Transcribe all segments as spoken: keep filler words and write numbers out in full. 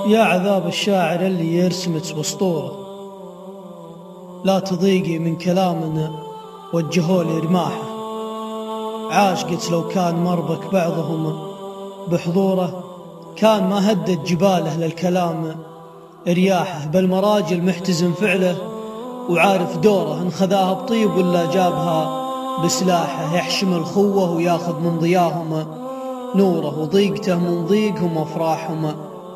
يا عذاب الشاعر اللي يرسمك بسطوره، لا تضيقي من كلامنا وجهولي رماحه. عاشقت لو كان مربك بعضهم بحضوره، كان ما هدت جباله للكلام رياحه. بالمراجل محتزم فعله وعارف دوره، ان خذاها بطيب ولا جابها بسلاحه. يحشم الخوه وياخذ من ضياهم نوره، وضيقته من ضيقهم أفراحهم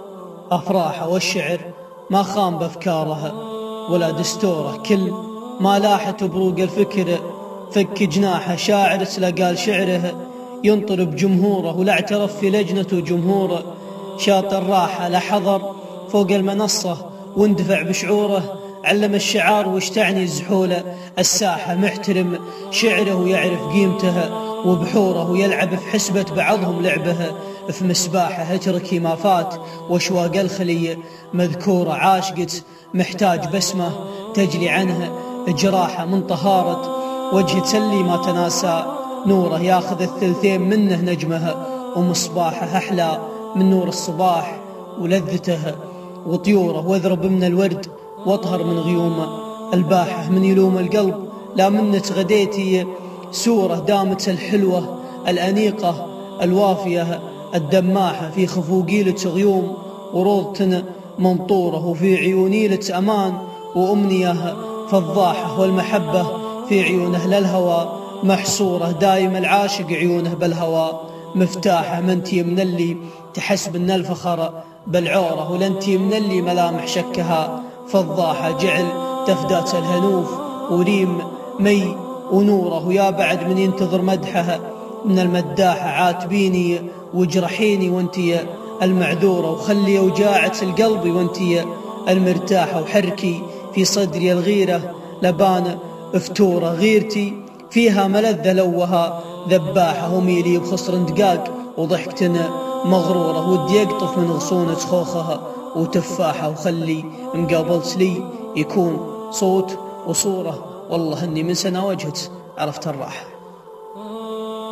أفراحه. والشعر ما خان بأفكاره ولا دستوره، كل ما لاحت بروق الفكر فك جناحه. شاعر سلا شعره ينطرب جمهوره، ولا اعترف في لجنته جمهوره. شاط الراحة لا حضر فوق المنصة واندفع بشعوره، علم الشعار وش تعني الزحولة. الساحة محترم شعره ويعرف قيمته وبحوره، ويلعب في حسبة بعضهم لعبه في مسباحه. اتركي ما فات واشواق الخلي مذكورة، عاشقت محتاج بسمة تجلي عنه جراحة. من طهارة وجه تسلي ما تناسى نوره، ياخذ الثلثين منه نجمه ومصباحه. أحلى من نور الصباح ولذته وطيوره، واذرب من الورد واطهر من غيوم الباحة. من يلوم القلب لا منت غديتي سورة، دامت الحلوة الأنيقة الوافية الدماحة. في خفوقيلة غيوم وروضة منطورة، وفي عيونيلة أمان وأمنية فضاحة. والمحبة في عيونه للهوى محصورة، دايم العاشق عيونه بالهوى مفتاحة. منتي من اللي تحسب ان الفخر بالعورة، ولنتي من اللي ملامح شكها فضاحة. جعل تفدات الهنوف وريم مي ونوره، ويا بعد من ينتظر مدحها من المداحة. عاتبيني وجرحيني وانتي المعذورة، وخلي وجاعة القلب وانتي المرتاحة. وحركي في صدري الغيرة لبان افتورة، غيرتي فيها ملذة لوها ذباحة. وميلي بخصر دقاق وضحكتنا مغرورة، ودي اقطف من غصونة خوخها وتفاحة. وخلي مقابلت لي يكون صوت وصورة، والله اني من سنة وجهت عرفت الراحة.